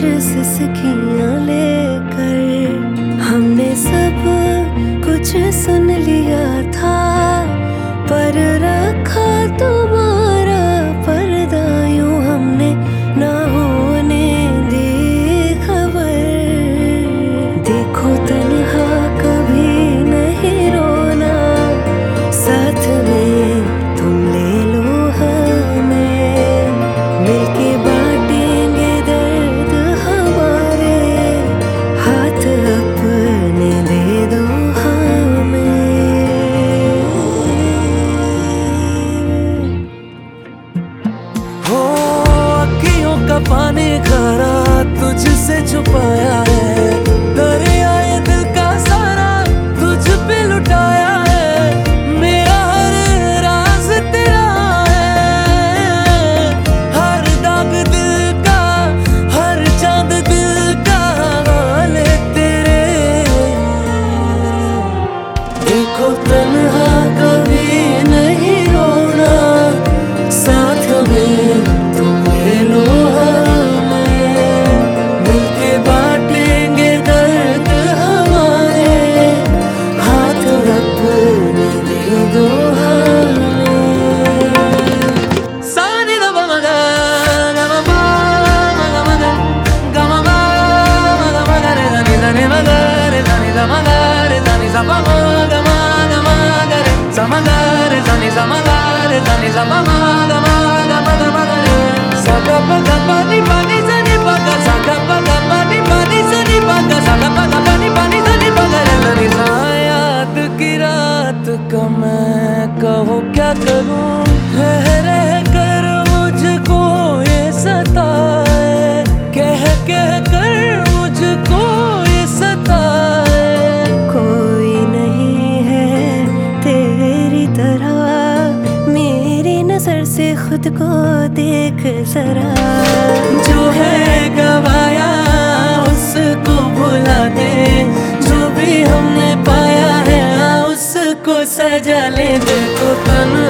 सिसकियां लेकर हमने सब कुछ सुन लिया था, पर रखा तुम्हारा पर्दा यूं हमने ना होने दी खबर। देखो तन्हा कभी नहीं रोना, साथ में तुम ले लो हमें, मिलके बांटेंगे दर्द हमारे, हाथ अपने दे दो हमें। हो अखियों का पानी खारा तुझसे छुपाया है, दरिया ये दिल का सारा तुझ पे लुटाया है। मेरा हर राज तेरा है, हर दाग दिल का, हर चांद दिल का वाले तेरे। देखो तन्हा कभी नहीं रोना, साथ में तुम ले लो हमें, मिलके बांटेंगे दर्द हमारे, हाथ अपने दे दो हमें। सानी दा मा गा गा मा पा मा गा मा गा गा मा मा गा रे दा नि दा नि मा गा रे दा नि दा मा गा रे दा नि सा पा मा गा रे सा मा गा रे दा नि सा मा गा रे दा नि सा पा मा गा रे सा गा पा गा पा नि पा नि सा नि पा गा सा गा पा गा पा नि पा नि सा नि पा गा सा गा पा गा पा नि सा नि पा गा रे दा नि सा। याद की रात का मैं कहूँ क्या करूँ, रह कर मुझको ये सताए, कह कर मुझको ये सताए। कोई नहीं है तेरी तरह, मेरी नजर से खुद को देख जरा। जो है गवाया उसको भुला दे, जो भी हमने पाया है उसको सजा ले। देखो तन्हा